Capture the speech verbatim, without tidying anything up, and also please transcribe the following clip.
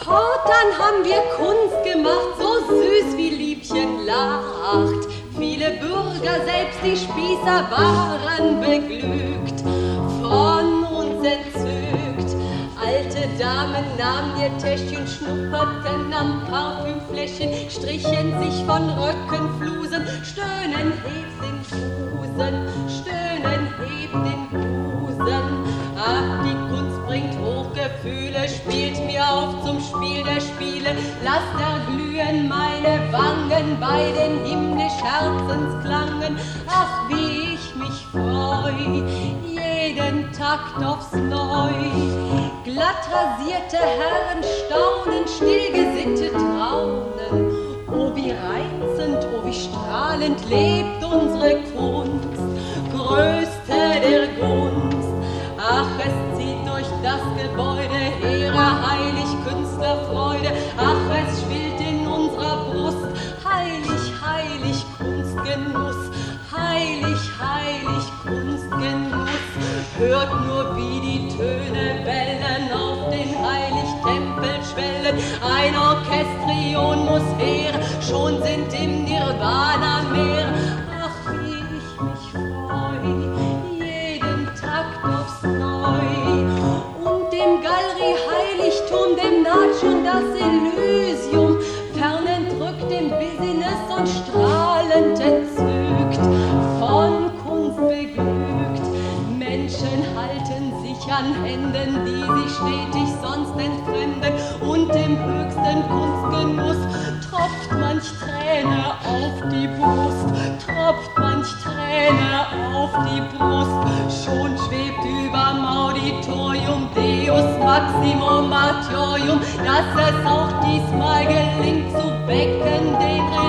Fortan haben wir Kunst gemacht, so süß wie Liebchen lacht. Viele Bürger, selbst die Spießer, waren beglückt, von uns entzückt. Alte Damen nahmen ihr Täschchen, schnupperten am Parfümfläschchen, strichen sich von Röckenflusen, stöhnen, hebt den Busen, stöhnen, hebt den Busen. Ach, die Kunst bringt Hochgefühle, spielt mir auf zum Spiel der Spiele. Lasst erglühen meine Wangen bei den himmlisch Herzensklangen. Ach, wie ich mich freu, jeden Takt aufs Neu. Glatt rasierte Herren staunen, still gesittet raunen. Oh, wie reizend, oh, wie strahlend lebt unsere Kunst, größte der Gunst. Ach, es zieht durch das Gebäude Ehre, heilig Künstlerfreude. Ach, es schwillt in unserer Brust, heilig, heilig Kunstgenuss, heilig, heilig Kunstgenuss. Hört nur, wie die Töne bellen auf den Heiligtempelschwellen. Ein Orchestrion muss her, schon sind im Nirvana mehr. Ach, wie ich mich freu, jeden Takt aufs Neu. Und dem Galerie-Heiligtum, dem naht schon das Elysium, fern entrückt dem Business und strahlend entzückt, von Kunst beglückt. Menschen halten sich an Händen, die sich stetig sonst entfremden, und im höchsten Kunstgenuss tropft manch Träne auf die Brust, tropft manch Träne auf die Brust. Schon schwebt überm Auditorium Deus Maximum Martyrium, dass es auch diesmal gelingt zu wecken den